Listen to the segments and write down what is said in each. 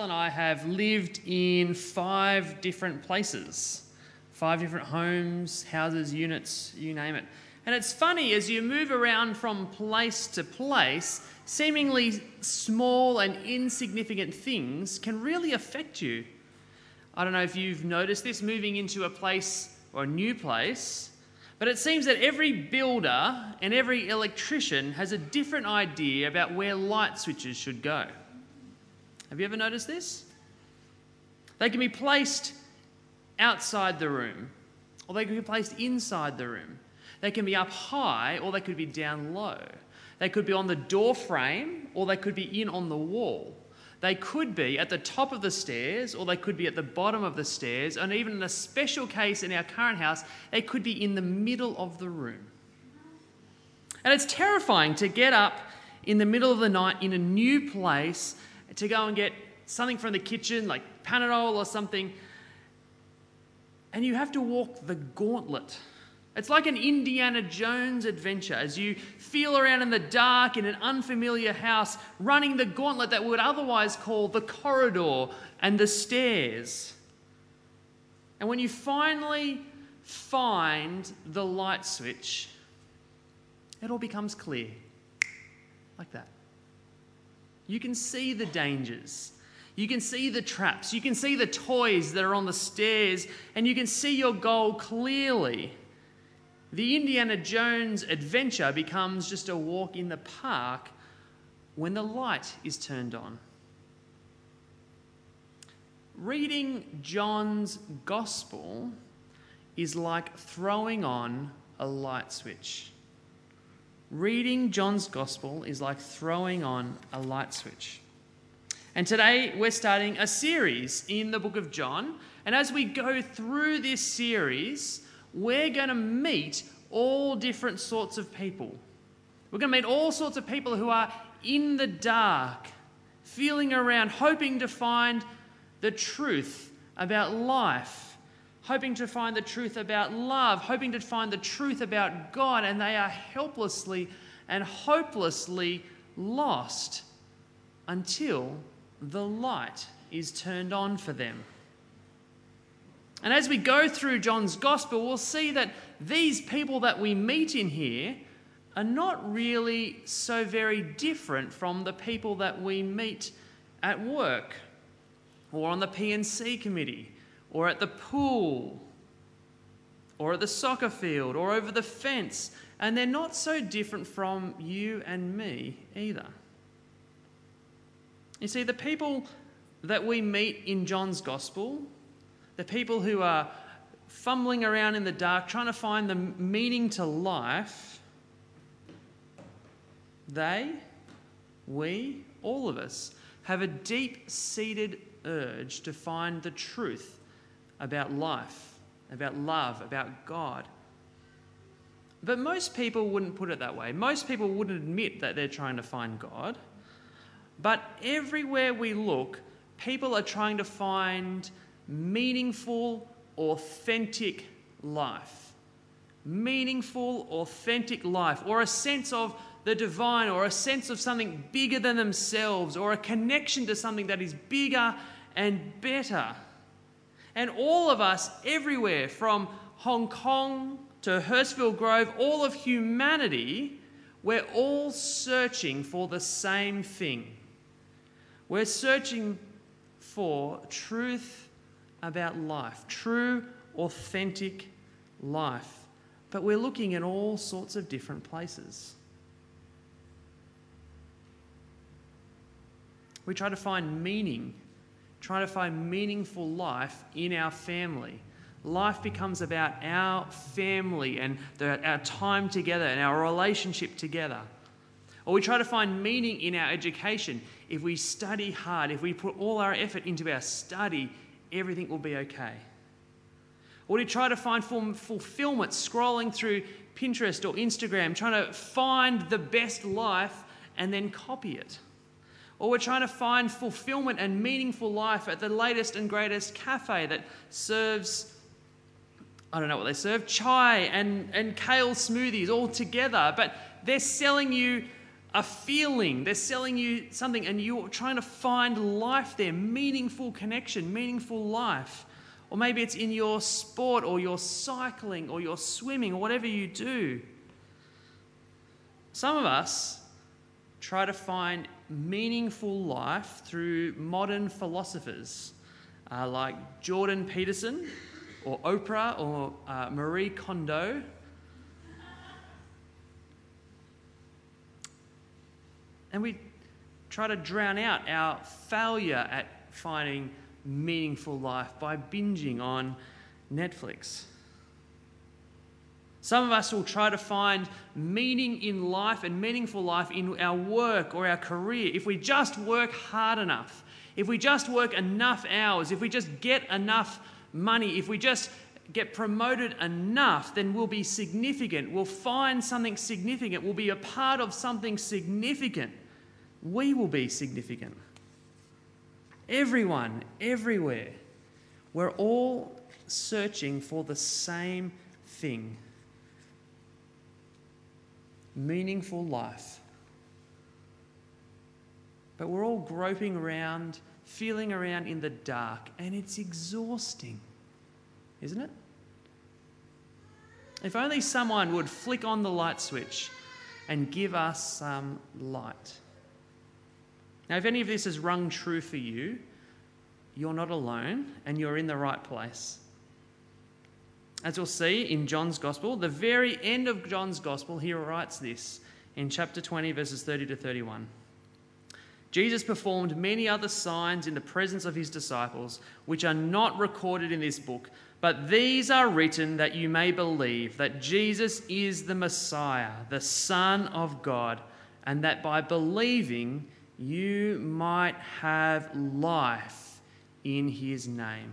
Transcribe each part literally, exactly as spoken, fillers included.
and I have lived in five different places, five different homes, houses, units, you name it. And it's funny, as you move around from place to place, seemingly small and insignificant things can really affect you. I don't know if you've noticed this, moving into a place or a new place, but it seems that every builder and every electrician has a different idea about where light switches should go. Have you ever noticed this? They can be placed outside the room, or they can be placed inside the room. They can be up high, or they could be down low. They could be on the door frame, or they could be in on the wall. They could be at the top of the stairs, or they could be at the bottom of the stairs, and even in a special case in our current house, they could be in the middle of the room. And it's terrifying to get up in the middle of the night in a new place to go and get something from the kitchen, like Panadol or something, and you have to walk the gauntlet. It's like an Indiana Jones adventure as you feel around in the dark in an unfamiliar house, running the gauntlet that we would otherwise call the corridor and the stairs. And when you finally find the light switch, it all becomes clear, like that. You can see the dangers. You can see the traps. You can see the toys that are on the stairs, and you can see your goal clearly. The Indiana Jones adventure becomes just a walk in the park when the light is turned on. Reading John's Gospel is like throwing on a light switch. Reading John's Gospel is like throwing on a light switch. And today we're starting a series in the book of John. And as we go through this series, we're going to meet all different sorts of people. We're going to meet all sorts of people who are in the dark, feeling around, hoping to find the truth about life, hoping to find the truth about love, hoping to find the truth about God, and they are helplessly and hopelessly lost until the light is turned on for them. And as we go through John's Gospel, we'll see that these people that we meet in here are not really so very different from the people that we meet at work or on the P and C committee or at the pool or at the soccer field or over the fence. And they're not so different from you and me either. You see, the people that we meet in John's Gospel, the people who are fumbling around in the dark, trying to find the meaning to life, they, we, all of us, have a deep-seated urge to find the truth about life, about love, about God. But most people wouldn't put it that way. Most people wouldn't admit that they're trying to find God. But everywhere we look, people are trying to find meaningful, authentic life. Meaningful, authentic life, or a sense of the divine, or a sense of something bigger than themselves, or a connection to something that is bigger and better. And all of us, everywhere, from Hong Kong to Hurstville Grove, all of humanity, we're all searching for the same thing. We're searching for truth about life, true, authentic life. But we're looking in all sorts of different places. We try to find meaning, try to find meaningful life in our family. Life becomes about our family and the, our time together and our relationship together. Or we try to find meaning in our education. If we study hard, if we put all our effort into our study, everything will be okay. Or we try to find fulfillment scrolling through Pinterest or Instagram, trying to find the best life and then copy it. Or we're trying to find fulfillment and meaningful life at the latest and greatest cafe that serves, I don't know what they serve, chai and, and kale smoothies all together, but they're selling you a feeling. They're selling you something and you're trying to find life there, meaningful connection, meaningful life. Or maybe it's in your sport or your cycling or your swimming or whatever you do. Some of us try to find meaningful life through modern philosophers uh, like Jordan Peterson or Oprah or uh, Marie Kondo. And we try to drown out our failure at finding meaningful life by binging on Netflix. Some of us will try to find meaning in life and meaningful life in our work or our career. If we just work hard enough, if we just work enough hours, if we just get enough money, if we just get promoted enough, then we'll be significant. We'll find something significant. We'll be a part of something significant. We will be significant. Everyone, everywhere, we're all searching for the same thing. Meaningful life. But we're all groping around, feeling around in the dark, and it's exhausting, isn't it? If only someone would flick on the light switch and give us some light. Now, if any of this has rung true for you, you're not alone and you're in the right place. As we'll see in John's Gospel, the very end of John's Gospel, he writes this in chapter twenty, verses thirty to thirty-one. Jesus performed many other signs in the presence of his disciples, which are not recorded in this book, but these are written that you may believe that Jesus is the Messiah, the Son of God, and that by believing you might have life in his name.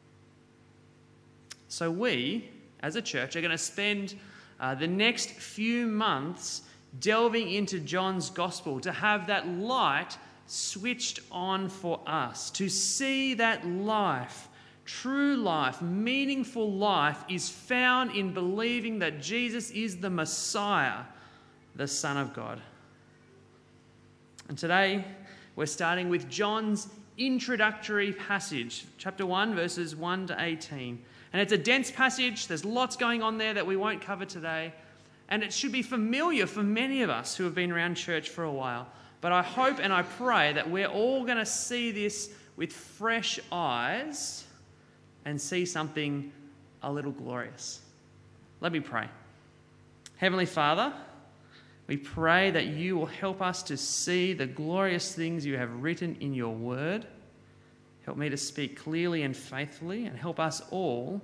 So we, as a church, are going to spend uh, the next few months delving into John's Gospel to have that light switched on for us, to see that life, true life, meaningful life is found in believing that Jesus is the Messiah, the Son of God. And today we're starting with John's introductory passage, chapter one, verses one to eighteen. And it's a dense passage. There's lots going on there that we won't cover today. And it should be familiar for many of us who have been around church for a while. But I hope and I pray that we're all going to see this with fresh eyes and see something a little glorious. Let me pray. Heavenly Father, we pray that you will help us to see the glorious things you have written in your word. Help me to speak clearly and faithfully, and help us all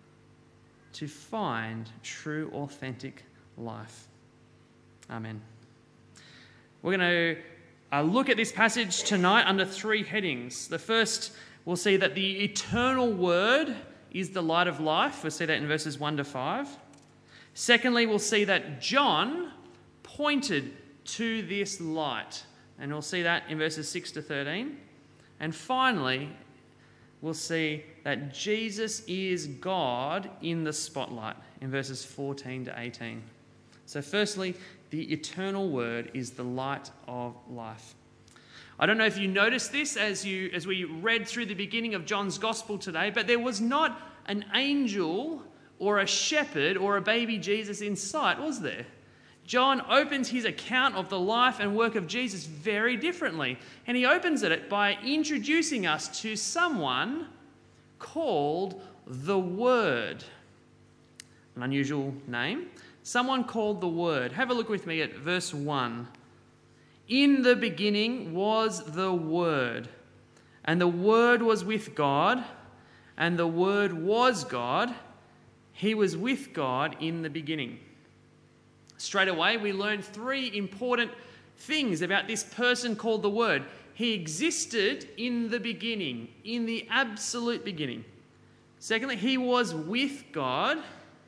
to find true, authentic life. Amen. We're going to uh, look at this passage tonight under three headings. The first, we'll see that the eternal word is the light of life. We'll see that in verses one to five. Secondly, we'll see that John pointed to this light, and we'll see that in verses six to thirteen. And finally, we'll see that Jesus is God in the spotlight in verses fourteen to eighteen. So firstly, the eternal word is the light of life. I don't know if you noticed this as you as we read through the beginning of John's Gospel today, but there was not an angel or a shepherd or a baby Jesus in sight, was there? John opens his account of the life and work of Jesus very differently. And he opens it by introducing us to someone called the Word. An unusual name. Someone called the Word. Have a look with me at verse one. In the beginning was the Word, and the Word was with God, and the Word was God. He was with God in the beginning. Straight away, we learn three important things about this person called the Word. He existed in the beginning, in the absolute beginning. Secondly, he was with God,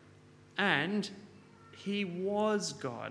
and he was God.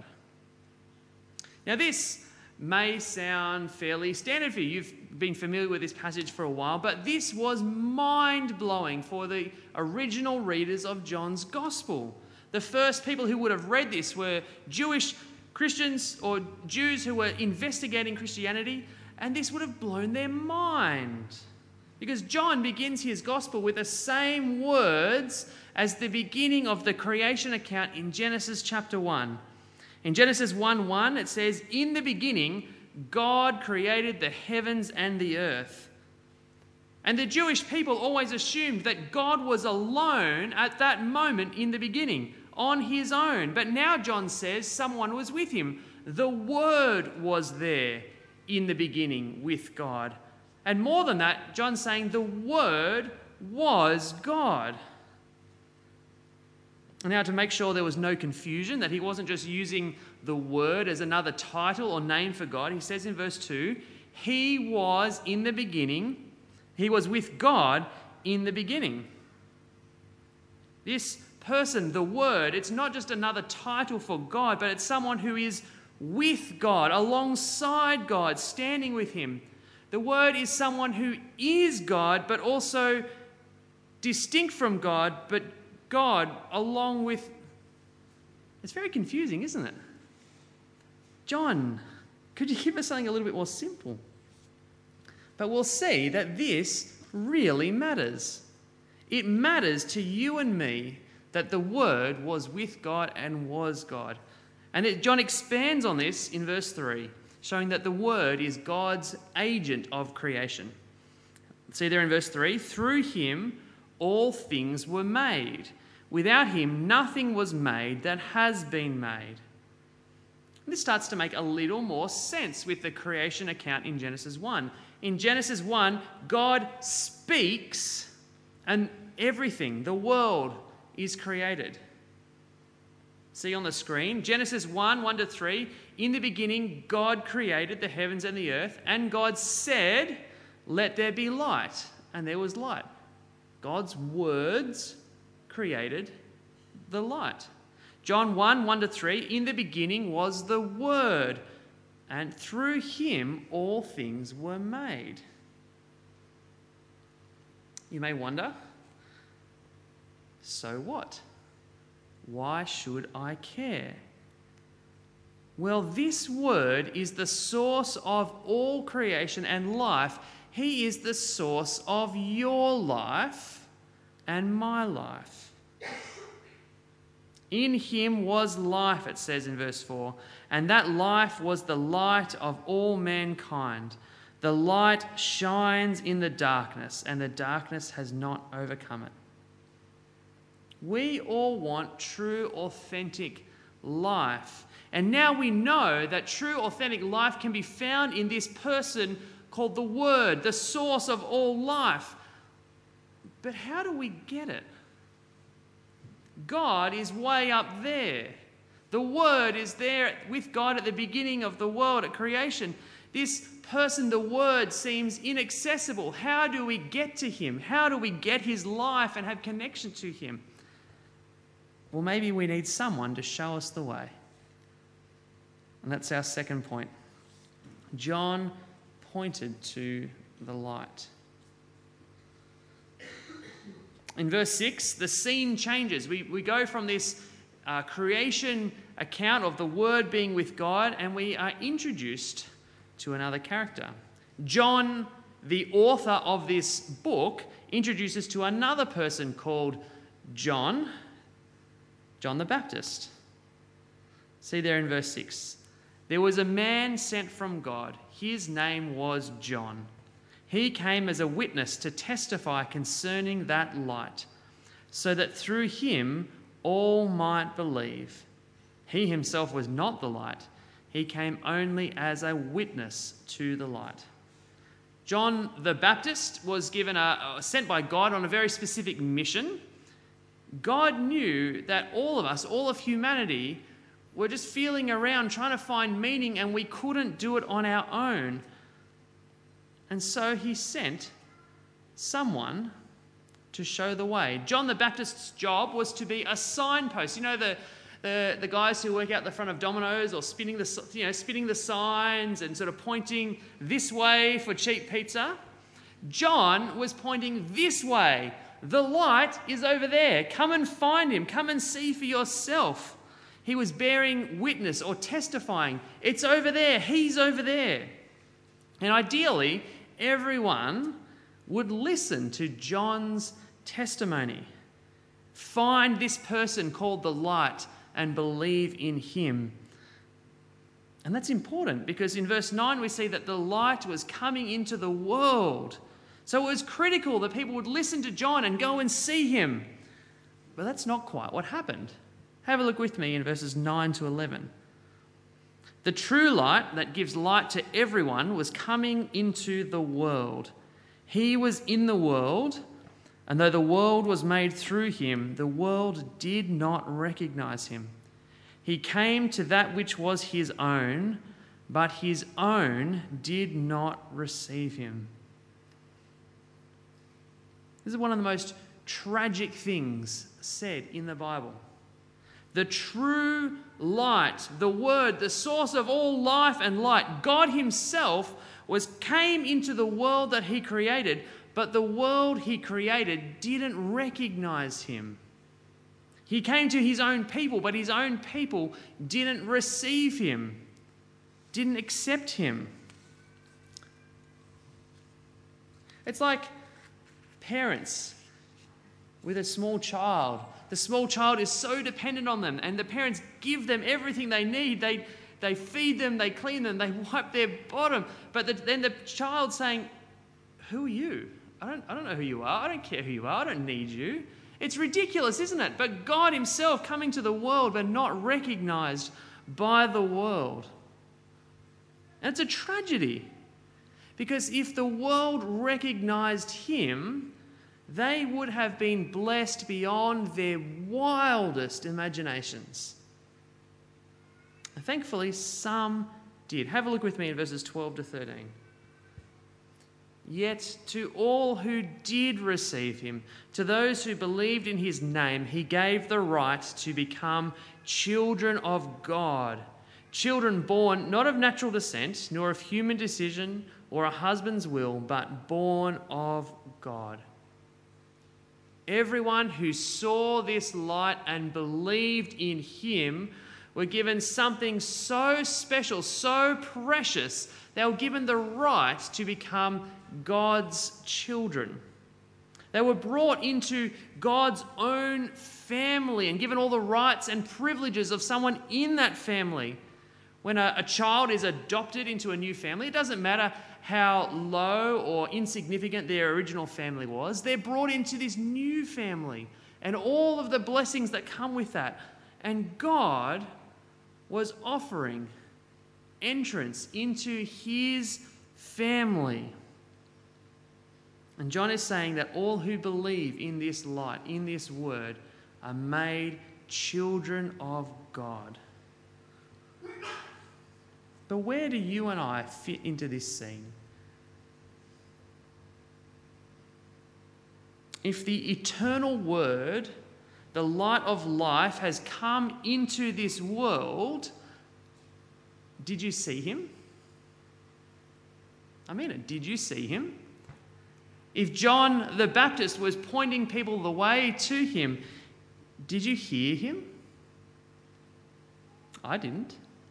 Now, this may sound fairly standard for you. You've been familiar with this passage for a while, but this was mind-blowing for the original readers of John's Gospel. The first people who would have read this were Jewish Christians or Jews who were investigating Christianity, and this would have blown their mind. Because John begins his gospel with the same words as the beginning of the creation account in Genesis chapter one. In Genesis one one, it says, "In the beginning, God created the heavens and the earth." And the Jewish people always assumed that God was alone at that moment in the beginning, on his own. But now John says someone was with him. The Word was there in the beginning with God. And more than that, John's saying the Word was God. Now, to make sure there was no confusion, that he wasn't just using the Word as another title or name for God, he says in verse two, "He was in the beginning, he was with God in the beginning." This person, the Word, it's not just another title for God, but it's someone who is with God, alongside God, standing with him. The Word is someone who is God, but also distinct from God, but God along with... It's very confusing, isn't it? John, could you give us something a little bit more simple? But we'll see that this really matters. It matters to you and me that the Word was with God and was God. And it, John expands on this in verse three, showing that the Word is God's agent of creation. See there in verse three, "Through him all things were made. Without him nothing was made that has been made." And this starts to make a little more sense with the creation account in Genesis one. In Genesis one, God speaks and everything, the world, is created. See on the screen, Genesis one, one to three, "In the beginning God created the heavens and the earth, and God said, 'Let there be light,' and there was light." God's words created the light. John one, one to three, "In the beginning was the Word, and through him all things were made." You may wonder, so what? Why should I care? Well, this Word is the source of all creation and life. He is the source of your life and my life. "In him was life," it says in verse four, "and that life was the light of all mankind. The light shines in the darkness, and the darkness has not overcome it." We all want true, authentic life. And now we know that true, authentic life can be found in this person called the Word, the source of all life. But how do we get it? God is way up there. The Word is there with God at the beginning of the world, at creation. This person, the Word, seems inaccessible. How do we get to him? How do we get his life and have connection to him? Well, maybe we need someone to show us the way. And that's our second point. John pointed to the light. In verse six, the scene changes. We, we go from this uh, creation account of the Word being with God, and we are introduced to another character. John, the author of this book, introduces to another person called John, John the Baptist. See there in verse six. "There was a man sent from God. His name was John. He came as a witness to testify concerning that light, so that through him all might believe. He himself was not the light. He came only as a witness to the light." John the Baptist was given a, a sent by God on a very specific mission. God knew that all of us, all of humanity, were just feeling around trying to find meaning, and we couldn't do it on our own. And so he sent someone to show the way. John the Baptist's job was to be a signpost. You know, the, the, the guys who work out the front of Domino's, or spinning the, you know, spinning the signs and sort of pointing this way for cheap pizza. John was pointing this way. The light is over there. Come and find him. Come and see for yourself. He was bearing witness or testifying. It's over there. He's over there. And ideally, everyone would listen to John's testimony. Find this person called the light and believe in him. And that's important because in verse nine we see that the light was coming into the world. So it was critical that people would listen to John and go and see him. But that's not quite what happened. Have a look with me in verses nine to eleven. The true light that gives light to everyone was coming into the world. He was in the world, and though the world was made through him, the world did not recognize him. He came to that which was his own, but his own did not receive him. This is one of the most tragic things said in the Bible. The true light, the Word, the source of all life and light, God himself was came into the world that he created, but the world he created didn't recognize him. He came to his own people, but his own people didn't receive him, didn't accept him. It's like parents with a small child. The small child is so dependent on them, and the parents give them everything they need. They, they feed them, they clean them, they wipe their bottom. But the, then the child's saying, who are you? I don't, I don't know who you are. I don't care who you are. I don't need you. It's ridiculous, isn't it? But God himself coming to the world but not recognized by the world. And it's a tragedy. Because if the world recognized him, they would have been blessed beyond their wildest imaginations. And thankfully, some did. Have a look with me in verses twelve to thirteen. Yet to all who did receive him, to those who believed in his name, he gave the right to become children of God. Children born not of natural descent, nor of human decision or a husband's will, but born of God. Everyone who saw this light and believed in him were given something so special, so precious. They were given the right to become God's children. They were brought into God's own family and given all the rights and privileges of someone in that family. When a, a child is adopted into a new family, it doesn't matter how low or insignificant their original family was. They're brought into this new family and all of the blessings that come with that. And God was offering entrance into his family. And John is saying that all who believe in this light, in this word, are made children of God. But where do you and I fit into this scene? If the eternal word, the light of life, has come into this world, did you see him? I mean it, did you see him? If John the Baptist was pointing people the way to him, did you hear him? I didn't.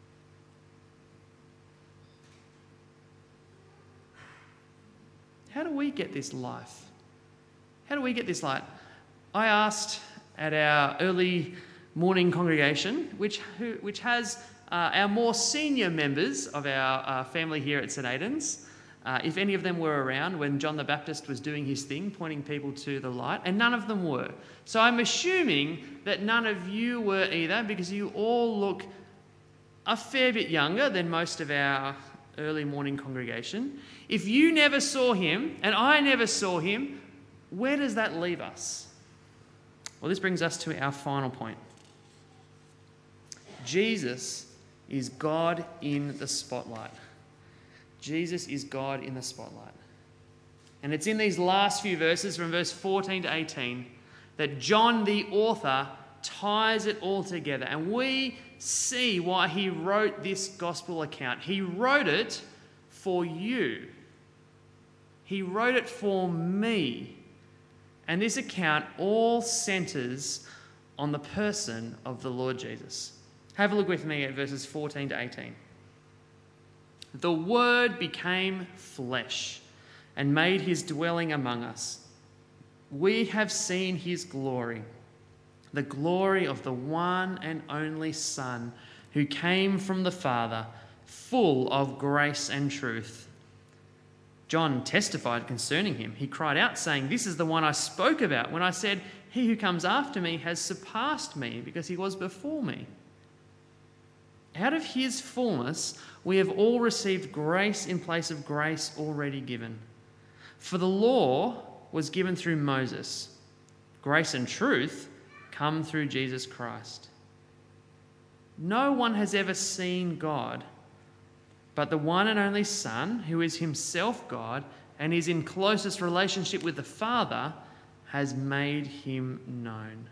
How do we get this life? How do we get this light? I asked at our early morning congregation, which, who, which has uh, our more senior members of our uh, family here at St Aidan's, uh, if any of them were around when John the Baptist was doing his thing, pointing people to the light, and none of them were. So I'm assuming that none of you were either, because you all look a fair bit younger than most of our early morning congregation. If you never saw him, and I never saw him, where does that leave us? Well, this brings us to our final point. Jesus is God in the spotlight. Jesus is God in the spotlight. And it's in these last few verses from verse fourteen to eighteen that John, the author, ties it all together. And we see why he wrote this gospel account. He wrote it for you. He wrote it for me. And this account all centers on the person of the Lord Jesus. Have a look with me at verses fourteen to eighteen. The Word became flesh and made his dwelling among us. We have seen his glory, the glory of the one and only Son who came from the Father, full of grace and truth. John testified concerning him. He cried out, saying, "This is the one I spoke about when I said, 'He who comes after me has surpassed me because he was before me.'" Out of his fullness we have all received grace in place of grace already given. For the law was given through Moses. Grace and truth come through Jesus Christ. No one has ever seen God, but the one and only Son, who is himself God and is in closest relationship with the Father, has made him known.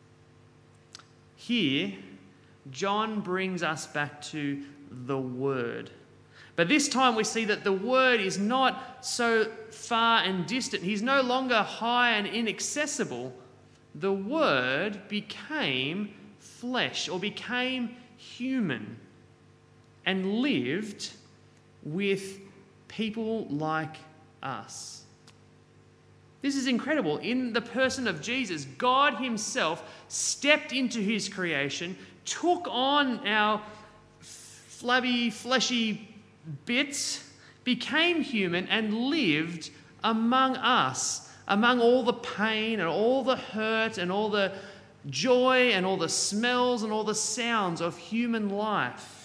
Here, John brings us back to the Word. But this time we see that the Word is not so far and distant. He's no longer high and inaccessible. The Word became flesh, or became human, and lived with people like us. This is incredible. In the person of Jesus, God himself stepped into his creation, took on our flabby, fleshy bits, became human, and lived among us, among all the pain and all the hurt and all the joy and all the smells and all the sounds of human life.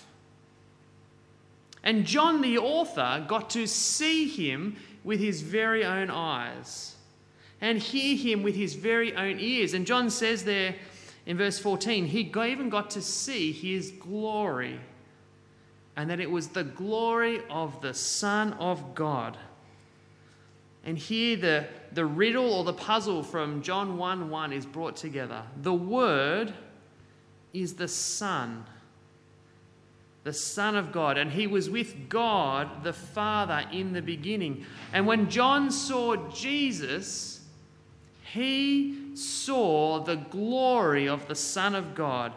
And John, the author, got to see him with his very own eyes and hear him with his very own ears. And John says there in verse fourteen, he even got to see his glory, and that it was the glory of the Son of God. And here the, the riddle or the puzzle from John one one is brought together. The Word is the Son, the Son of God, and he was with God the Father in the beginning. And when John saw Jesus, he saw the glory of the Son of God.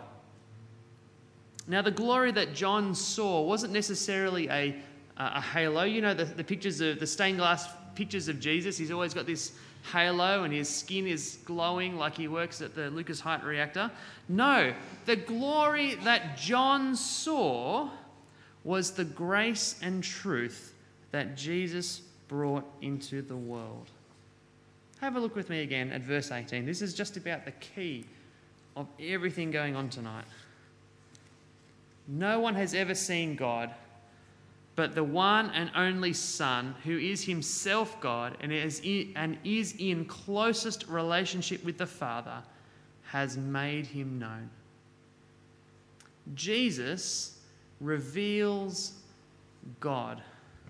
Now, the glory that John saw wasn't necessarily a, a halo. You know, the, the pictures of the stained glass pictures of Jesus. He's always got this halo and his skin is glowing like he works at the Lucas Height reactor. No, the glory that John saw was the grace and truth that Jesus brought into the world. Have a look with me again at verse eighteen. This is just about the key of everything going on tonight. No one has ever seen God, but the one and only Son, who is himself God and is in, and is in closest relationship with the Father, has made him known. Jesus reveals God.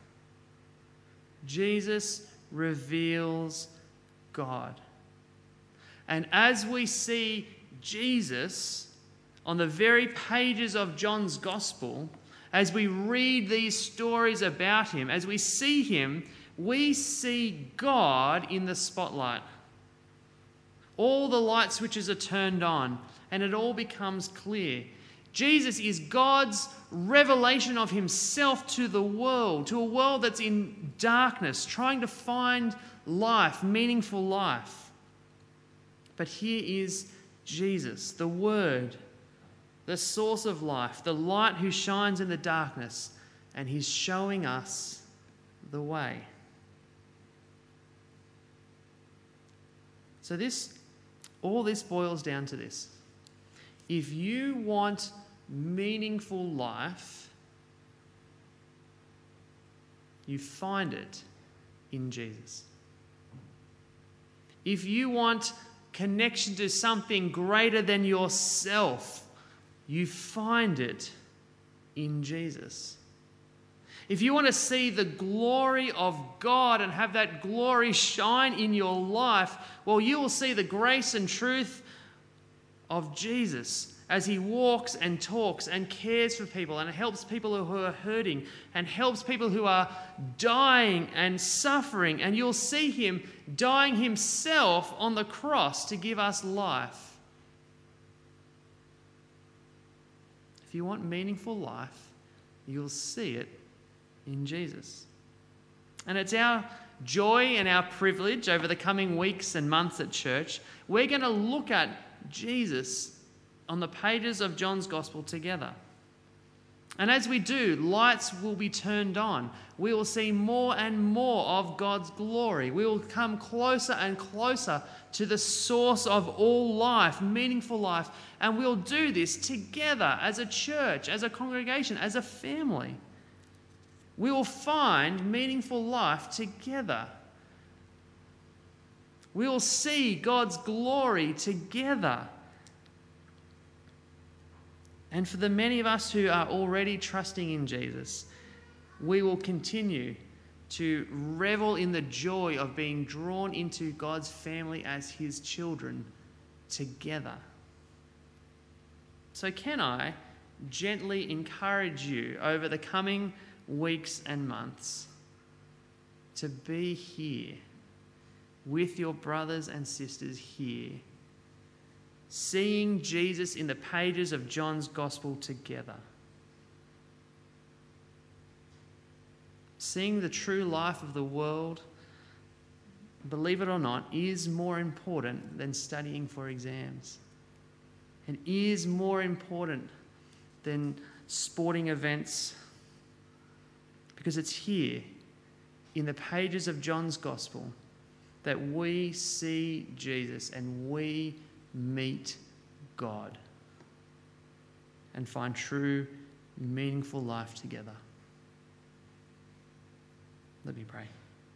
Jesus reveals God. And as we see Jesus on the very pages of John's Gospel, as we read these stories about him, as we see him, we see God in the spotlight. All the light switches are turned on and it all becomes clear. Jesus is God's revelation of himself to the world, to a world that's in darkness, trying to find life, meaningful life. But here is Jesus, the Word, the source of life, the light who shines in the darkness, and he's showing us the way. So this, all this boils down to this. If you want meaningful life, you find it in Jesus. If you want connection to something greater than yourself, you find it in Jesus. If you want to see the glory of God and have that glory shine in your life, well, you will see the grace and truth of Jesus as he walks and talks and cares for people and helps people who are hurting and helps people who are dying and suffering. And you'll see him dying himself on the cross to give us life. if you want meaningful life, you'll see it in Jesus. And it's our joy and our privilege over the coming weeks and months at church. We're going to look at Jesus on the pages of John's Gospel together. And as we do, lights will be turned on. We will see more and more of God's glory. We will come closer and closer to the source of all life, meaningful life. And we'll do this together as a church, as a congregation, as a family. We will find meaningful life together. We will see God's glory together. And for the many of us who are already trusting in Jesus, we will continue to revel in the joy of being drawn into God's family as his children together. So can I gently encourage you over the coming weeks and months to be here with your brothers and sisters here, seeing Jesus in the pages of John's Gospel together. Seeing the true life of the world, believe it or not, is more important than studying for exams. It is more important than sporting events, because it's here in the pages of John's Gospel that we see Jesus and we meet God and find true, meaningful life together. Let me pray.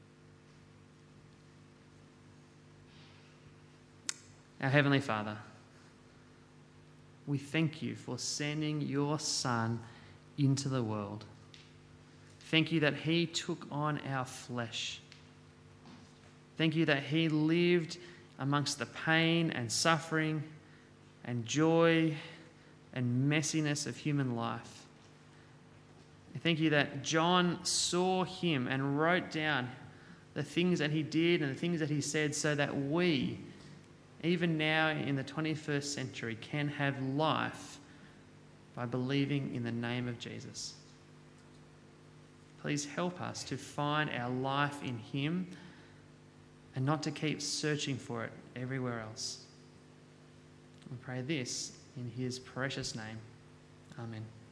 Our Heavenly Father, we thank you for sending your Son into the world. Thank you that he took on our flesh. Thank you that he lived amongst the pain and suffering and joy and messiness of human life. Thank you that John saw him and wrote down the things that he did and the things that he said, so that we, even now in the twenty-first century, can have life by believing in the name of Jesus. Please help us to find our life in him and not to keep searching for it everywhere else. We pray this in his precious name. Amen.